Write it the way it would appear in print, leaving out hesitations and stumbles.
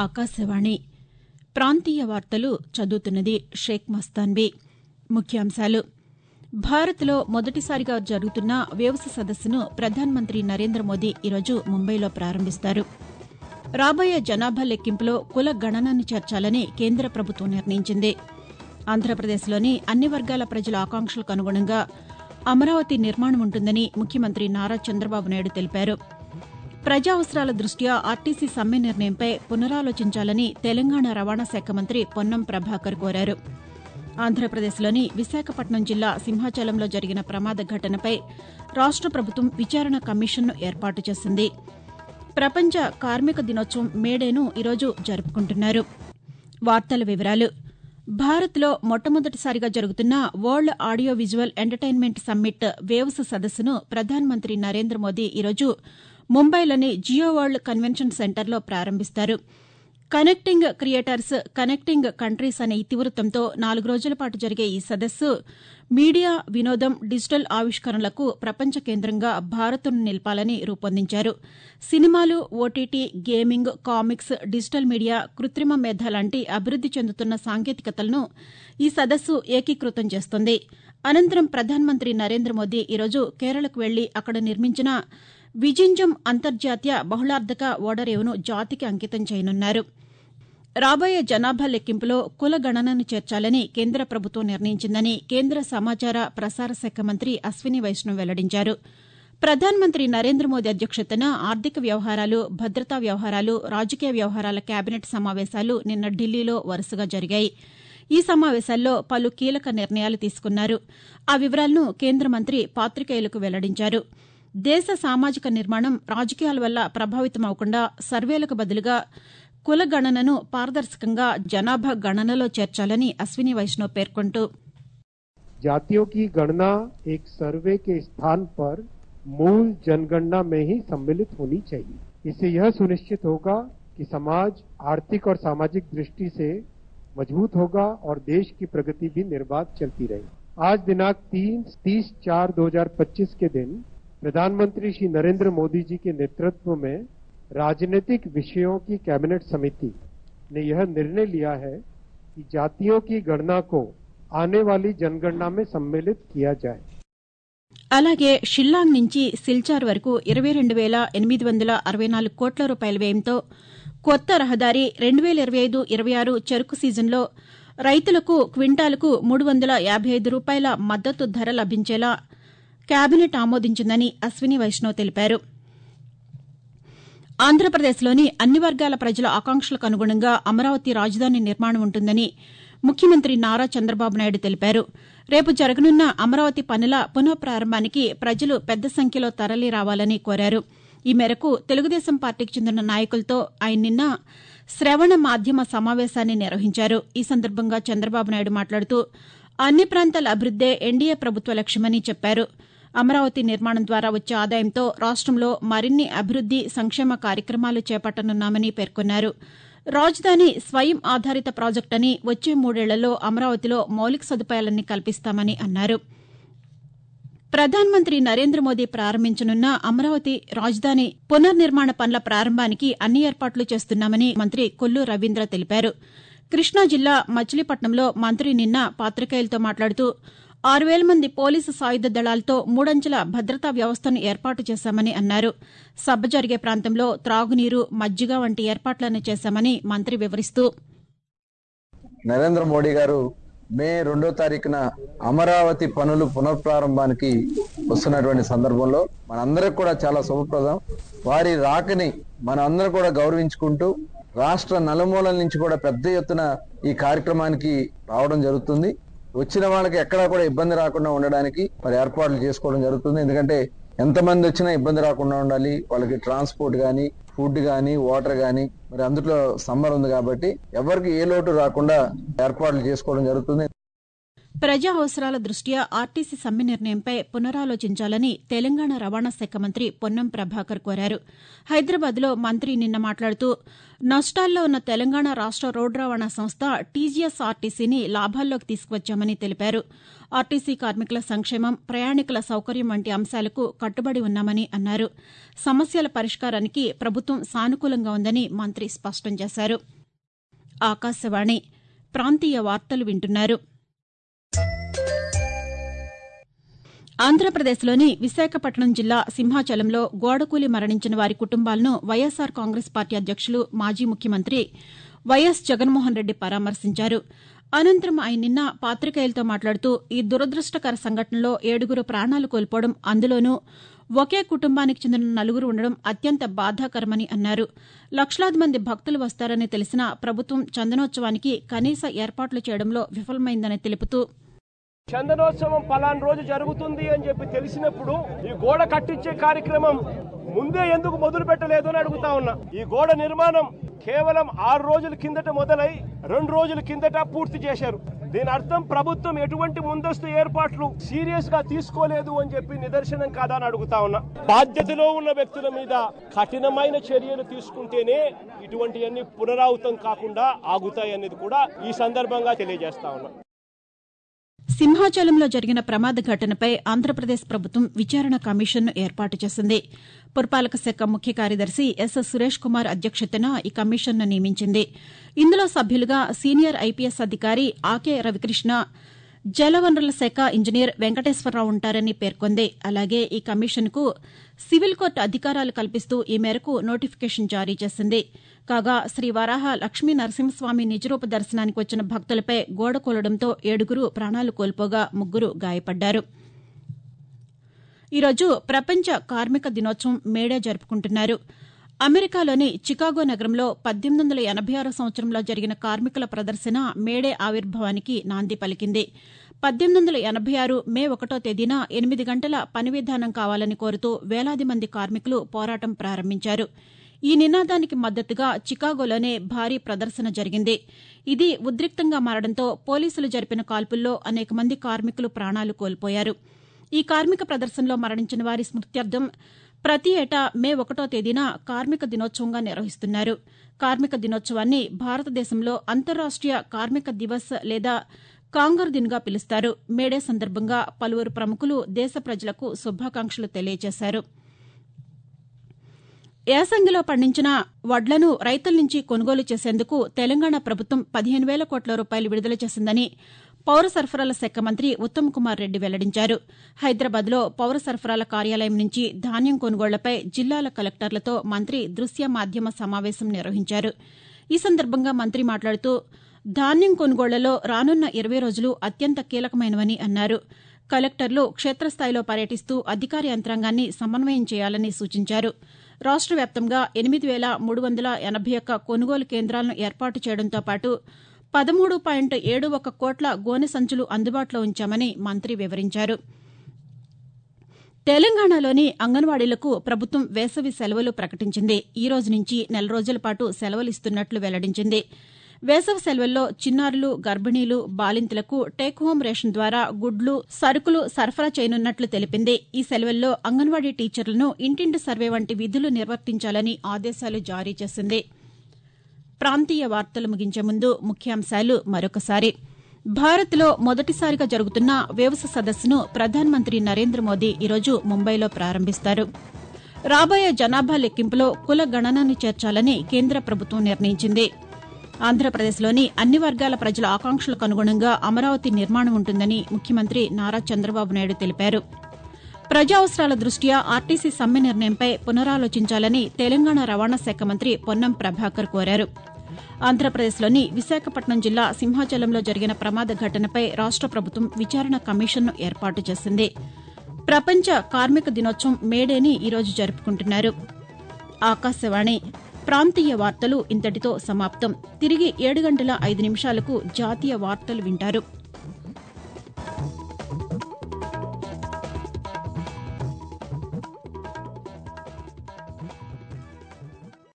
ఆకాశవాణి ప్రాంతీయ వార్తలు చదువుతున్నది షేక్ మస్తాన్వి. ముఖ్యాంశాలు. భారత్లో మొదటిసారిగా జరుగుతున్న వేవ్స్ సదస్సును ప్రధానమంత్రి నరేంద్ర మోదీ ఈరోజు ముంబైలో ప్రారంభిస్తారు. రాబోయే జనాభా లెక్కింపులో కుల గణనను చేర్చాలని కేంద్ర ప్రభుత్వం నిర్ణయించింది. ఆంధ్రప్రదేశ్లోని అన్ని వర్గాల ప్రజల ఆకాంక్షలకు అనుగుణంగా అమరావతి నిర్మాణం ఉంటుందని ముఖ్యమంత్రి నారా చంద్రబాబు నాయుడు తెలిపారు. ప్రజా అవసరాల దృష్ట్యా ఆర్టీసీ సమ్మె నిర్ణయంపై పునరాలోచించాలని తెలంగాణ రవాణా శాఖ మంత్రి పొన్నం ప్రభాకర్ కోరారు. ఆంధ్రప్రదేశ్లోని విశాఖపట్నం జిల్లా సింహాచలంలో జరిగిన ప్రమాద ఘటనపై రాష్ట ప్రభుత్వం విచారణ కమిషన్ను ఏర్పాటు చేసింది. ప్రపంచ కార్మిక దినోత్సవం మేడేను ఈరోజు జరుపుకుంటున్నారు. వార్తల వివరాలు. భారత్లో మొట్టమొదటిసారిగా జరుగుతున్న world audio visual entertainment summit waves సదస్సును ప్రధానమంత్రి నరేంద్ర మోదీ ఈరోజు ముంబైలోని జియో వరల్డ్ కన్వెన్షన్ సెంటర్లో ప్రారంభిస్తారు. కనెక్టింగ్ క్రియేటర్స్ కనెక్టింగ్ కంట్రీస్ అనే ఇతివృత్తంతో 4 రోజుల పాటు జరిగే ఈ సదస్సు మీడియా, వినోదం, డిజిటల్ ఆవిష్కరణలకు ప్రపంచ కేంద్రంగా భారత్ను నిలపాలని రూపొందించారు. సినిమాలు, OTT, gaming, comics, digital media, కృత్రిమ మేధ లాంటి అభివృద్ది చెందుతున్న సాంకేతికతలను ఈ సదస్సు ఏకీకృతం చేస్తుంది. అనంతరం ప్రధానమంత్రి నరేంద్ర మోదీ ఈరోజు కేరళకు వెళ్లి అక్కడ నిర్మించిన విజింజం అంతర్జాతీయ బహుళార్ధక ఓడరేవును జాతికి అంకితం చేయనున్నారు. రాబోయే జనాభా లెక్కింపులో కుల గణనను చేర్చాలని కేంద్ర ప్రభుత్వం నిర్ణయించిందని కేంద్ర సమాచార ప్రసార శాఖ మంత్రి అశ్విని వైష్ణవ్ వెల్లడించారు. ప్రధానమంత్రి నరేంద్ర మోదీ అధ్యక్షతన ఆర్థిక వ్యవహారాలు, భద్రతా వ్యవహారాలు, రాజకీయ వ్యవహారాల కేబినెట్ సమావేశాలు నిన్న ఢిల్లీలో వరుసగా జరిగాయి. ఈ సమావేశాల్లో పలు కీలక నిర్ణయాలు తీసుకున్నారు. ఆ వివరాలను కేంద్ర మంత్రి పాతికేయులకు వెల్లడించారు. దేశ సామాజిక నిర్మాణం రాజకీయాల వల్ల ప్రభావితమవకుండా సర్వేలకు బదులుగా కుల గణనను పారదర్శకంగా జనాభా గణనలో చేర్చాలని అశ్విని వైష్ణవ్ పేర్కొంటూ, जातियों की गणना एक सर्वे के स्थान पर मूल जनगणना में ही सम्मिलित होनी चाहिए. इससे यह सुनिश्चित होगा कि समाज आर्थिक और सामाजिक दृष्टि से मजबूत होगा और देश की प्रगति भी निर्बाध चलती रहेगी. आज दिनांक 30/4/2025 के दिन प्रधानमंत्री श्री नरेंद्र मोदी जी के नेतृत्व में राजनीतिक विषयों की कैबिनेट समिति ने यह निर्णय लिया है कि जातियों की गणना को आने वाली जनगणना में सम्मिलित किया जाए. అలాగే షిల్లాంగ్ నుంచి సిల్చార్ వరకు 22,864 కోట్ల రూపాయల వ్యయంతో కొత్త రహదారి 2025-26 చెరకు సీజన్లో రైతులకు క్వింటాలకు 355 రూపాయల మద్దతు ధర లభించేలా కేబినెట్ ఆమోదించిందని అశ్విని వైష్ణవ్ తెలిపారు. ఆంధ్రప్రదేశ్లోని అన్ని వర్గాల ప్రజల ఆకాంక్షలకు అనుగుణంగా అమరావతి రాజధాని నిర్మాణం ఉంటుందని ముఖ్యమంత్రి నారా చంద్రబాబు నాయుడు తెలిపారు. రేపు జరగనున్న అమరావతి పనుల పునఃప్రారంభానికి ప్రజలు పెద్ద సంఖ్యలో తరలి రావాలని కోరారు. ఈ మేరకు తెలుగుదేశం పార్టీకి చెందిన నాయకులతో ఆయన నిన్న శ్రవణ మాధ్యమ సమావేశాన్ని నిర్వహించారు. ఈ సందర్భంగా చంద్రబాబు నాయుడు మాట్లాడుతూ అన్ని ప్రాంతాల అభివృద్దే ఎన్డీఏ ప్రభుత్వ లక్ష్యమని చెప్పారు. అమరావతి నిర్మాణం ద్వారా వచ్చే ఆదాయంతో రాష్టంలో మరిన్ని అభివృద్ది, సంక్షేమ కార్యక్రమాలు చేపట్టనున్నామని పేర్కొన్నారు. రాజధాని స్వయం ఆధారిత ప్రాజెక్టని వచ్చే 3 ఏళ్లలో అమరావతిలో మౌలిక సదుపాయాలన్నీ కల్పిస్తామని అన్నారు. ప్రధానమంత్రి నరేంద్ర మోదీ ప్రారంభించనున్న అమరావతి రాజధాని పునర్నిర్మాణ పనుల ప్రారంభానికి అన్ని ఏర్పాట్లు చేస్తున్నామని మంత్రి కొల్లు రవీంద్ర తెలిపారు. కృష్ణా జిల్లా మచిలీపట్నంలో మంత్రి నిన్న పాతికేయులతో మాట్లాడుతూ 6,000 మంది పోలీసు సాయుధ దళాలతో 3 అంచెల భద్రతా వ్యవస్థను ఏర్పాటు చేశామని అన్నారు. సభ జరిగే ప్రాంతంలో త్రాగునీరు, మజ్జిగ వంటి ఏర్పాట్లను చేశామని మంత్రి వివరిస్తూ, నరేంద్ర మోడీ గారు మే 2వ తారీఖున అమరావతి పనులు పునఃప్రారంభానికి వస్తున్నటువంటి సందర్భంలో మనందరికి కూడా చాలా శుభప్రదం. వారి రాకని మనందరం కూడా గౌరవించుకుంటూ రాష్ట్ర నలుమూలల నుంచి కూడా పెద్ద ఎత్తున ఈ కార్యక్రమానికి రావడం జరుగుతుంది. వచ్చిన వాళ్ళకి ఎక్కడా కూడా ఇబ్బంది రాకుండా ఉండడానికి మరి ఏర్పాట్లు చేసుకోవడం జరుగుతుంది. ఎందుకంటే ఎంతమంది వచ్చినా ఇబ్బంది రాకుండా ఉండాలి. వాళ్ళకి ట్రాన్స్పోర్ట్ గానీ, ఫుడ్ గానీ, వాటర్ గానీ, మరి అందులో సమ్మర్ ఉంది కాబట్టి ఎవరికి ఏ లోటు రాకుండా ఏర్పాట్లు చేసుకోవడం జరుగుతుంది. ప్రజా అవసరాల దృష్ట్యా ఆర్టీసీ సమ్మె నిర్ణయంపై పునరాలోచించాలని తెలంగాణ రవాణా శాఖ మంత్రి పొన్నం ప్రభాకర్ కోరారు. హైదరాబాద్లో మంత్రి నిన్న మాట్లాడుతూ నష్టాల్లో ఉన్న తెలంగాణ రాష్ట రోడ్డు రవాణా సంస్థ టీజీఎస్ ఆర్టీసీని లాభాల్లోకి తీసుకువచ్చామని తెలిపారు. ఆర్టీసీ కార్మికుల సంక్షేమం, ప్రయాణికుల సౌకర్యం వంటి అంశాలకు కట్టుబడి ఉన్నామని అన్నారు. సమస్యల పరిష్కారానికి ప్రభుత్వం సానుకూలంగా ఉందని మంత్రి స్పష్టం చేశారు. ఆకాశవాణి ప్రాంతీయ వార్తలు వింటున్నారు. ఆంధ్రప్రదేశ్లోని విశాఖపట్నం జిల్లా సింహాచలంలో గోడకూలి మరణించిన వారి కుటుంబాలను వైఎస్సార్ కాంగ్రెస్ పార్టీ అధ్యక్షులు, మాజీ ముఖ్యమంత్రి వైఎస్ జగన్మోహన్ రెడ్డి పరామర్శించారు. అనంతరం ఆయన నిన్న పాతికేయులతో మాట్లాడుతూ ఈ దురదృష్టకర సంఘటనలో 7 ప్రాణాలు కోల్పోవడం, అందులోనూ ఒకే కుటుంబానికి చెందిన 4 ఉండడం అత్యంత బాధాకరమని అన్నారు. లక్షలాది మంది భక్తులు వస్తారని తెలిసినా ప్రభుత్వం చందనోత్సవానికి కనీస ఏర్పాట్లు చేయడంలో విఫలమైందని తెలుపుతూ, చందనోత్సవం పలానా రోజు జరుగుతుంది అని చెప్పి తెలిసినప్పుడు ఈ గోడ కట్టించే కార్యక్రమం ముందే ఎందుకు మొదలు పెట్టలేదు అని అడుగుతా ఉన్నా. ఈ గోడ నిర్మాణం కేవలం 6 రోజుల కిందట మొదలై 2 రోజుల కిందట పూర్తి చేశారు. దీని అర్థం ప్రభుత్వం ఎటువంటి ముందస్తు ఏర్పాట్లు సీరియస్ గా తీసుకోలేదు అని చెప్పి నిదర్శనం కాదా అని అడుగుతా ఉన్నా. బాధ్యతలో ఉన్న వ్యక్తుల మీద కఠినమైన చర్యలు తీసుకుంటేనే ఇటువంటివన్నీ పునరావృతం కాకుండా ఆగుతాయనేది కూడా ఈ సందర్భంగా తెలియజేస్తా ఉన్నా. సింహాచలంలో జరిగిన ప్రమాద ఘటనపై ఆంధ్రప్రదేశ్ ప్రభుత్వం విచారణ కమిషన్ను ఏర్పాటు చేసింది. పురపాలక శాఖ ముఖ్య కార్యదర్శి ఎస్ సురేష్ కుమార్ అధ్యక్షతన ఈ కమిషన్ను నియమించింది. ఇందులో సభ్యులుగా సీనియర్ ఐపీఎస్ అధికారి ఆకే రవికృష్ణ, జలవనరుల శాఖ ఇంజనీర్ వెంకటేశ్వరరావు ఉంటారని పేర్కొంది. అలాగే ఈ కమిషన్కు సివిల్ కోర్టు అధికారాలు కల్పిస్తూ ఈ మేరకు నోటిఫికేషన్ జారీ చేసింది. కాగా శ్రీ వరాహ లక్ష్మీ నరసింహస్వామి నిజరూప దర్శనానికి వచ్చిన భక్తులపై గోడ కూలడంతో 7 ప్రాణాలు కోల్పోగా 3 గాయపడ్డారు. ఈరోజు ప్రపంచ కార్మిక దినోత్సవం మేడే జరుపుకుంటున్నారు. అమెరికాలోని చికాగో నగరంలో 1886 సంవత్సరంలో జరిగిన కార్మికుల ప్రదర్శన మేడే ఆవిర్భావానికి నాంది పలికింది. 1886 మే 1వ తేదీన 8 గంటల పని విధానం కావాలని కోరుతూ వేలాది మంది కార్మికులు పోరాటం ప్రారంభించారు. ఈ నినాదానికి మద్దతుగా చికాగోలోనే భారీ ప్రదర్శన జరిగింది. ఇది ఉద్రిక్తంగా మారడంతో పోలీసులు జరిపిన కాల్పుల్లో అనేక మంది కార్మికులు ప్రాణాలు కోల్పోయారు. ఈ కార్మిక ప్రదర్శనలో మరణించిన వారి స్మృత్యర్థం ప్రతి ఏటా మే 1వ తేదీన కార్మిక దినోత్సవంగా నిర్వహిస్తున్నారు. కార్మిక దినోత్సవాన్ని భారతదేశంలో అంతర్రాష్ట్రీయ కార్మిక దివస్ లేదా కాంగర్ దిన్గా పిలుస్తారు. మేడే సందర్భంగా పలువురు ప్రముఖులు దేశ ప్రజలకు శుభాకాంక్షలు తెలియజేశారు. యాసంగిలో పండించిన వడ్లను రైతుల నుంచి కొనుగోలు చేసేందుకు తెలంగాణ ప్రభుత్వం 15,000 కోట్ల రూపాయలు విడుదల చేసిందని పౌర సరఫరాల శాఖ మంత్రి ఉత్తమ్ కుమార్ రెడ్డి వెల్లడించారు. హైదరాబాద్లో పౌర సరఫరాల కార్యాలయం నుంచి ధాన్యం కొనుగోళ్లపై జిల్లాల కలెక్టర్లతో మంత్రి దృశ్య మాధ్యమ సమావేశం నిర్వహించారు. ఈ సందర్భంగా మంత్రి మాట్లాడుతూ ధాన్యం కొనుగోళ్లలో రానున్న 20 రోజులు అత్యంత కీలకమైనవని అన్నారు. కలెక్టర్లు క్షేత్రస్థాయిలో పర్యటిస్తూ అధికార యంత్రాంగాన్ని సమన్వయం చేయాలని సూచించారు. రాష్ట్ర వ్యాప్తంగా 8,381 కొనుగోలు కేంద్రాలను ఏర్పాటు చేయడంతో పాటు 13.71 కోట్ల గోనె సంచులు అందుబాటులో ఉంచామని మంత్రి వివరించారు. తెలంగాణలోని అంగన్వాడీలకు ప్రభుత్వం వేసవి సెలవులు ప్రకటించింది. ఈ రోజు నుంచి నెల రోజుల పాటు సెలవులు ఇస్తున్నట్లు వెల్లడించింది. వేసవి సెలవుల్లో చిన్నారులు, గర్భిణీలు, బాలింతలకు టేక్ హోం రేషన్ ద్వారా గుడ్లు, సరుకులు సరఫరా చేయనున్నట్లు తెలిపింది. ఈ సెలవుల్లో అంగన్వాడీ టీచర్లను ఇంటింటి సర్వే వంటి విధులు నిర్వర్తించాలని ఆదేశాలు జారీ చేసింది. ప్రాంతీయ వార్తలు ముగించే ముందు ముఖ్యాంశాలు మరొకసారి. భారత్లో మొదటిసారిగా జరుగుతున్న వేవ్స్ సదస్సును ప్రధానమంత్రి నరేంద్ర మోదీ ఈరోజు ముంబైలో ప్రారంభిస్తారు. రాబోయే జనాభా లెక్కింపులో కుల గణనను చేర్చాలని కేంద్ర ప్రభుత్వం నిర్ణయించింది. ఆంధ్రప్రదేశ్లోని అన్ని వర్గాల ప్రజల ఆకాంక్షలకు అనుగుణంగా అమరావతి నిర్మాణం ఉంటుందని ముఖ్యమంత్రి నారా చంద్రబాబు నాయుడు తెలిపారు. ప్రజా అవసరాల దృష్ట్యా ఆర్టీసీ సమ్మె నిర్ణయంపై పునరాలోచించాలని తెలంగాణ రవాణా శాఖ మంత్రి పొన్నం ప్రభాకర్ కోరారు. ఆంధ్రప్రదేశ్లోని విశాఖపట్నం జిల్లా సింహాచలంలో జరిగిన ప్రమాద ఘటనపై రాష్ట ప్రభుత్వం విచారణ కమిషన్ను ఏర్పాటు చేసింది. ప్రపంచ కార్మిక దినోత్సవం మేడేని ఈరోజు జరుపుకుంటున్నారు. ఆకాశవాణి ప్రాంతీయ వార్తలు ఇంతటితో సమాప్తం. తిరిగి 7 గంటల 5 నిమిషాలకు జాతీయ వార్తలు వింటారు.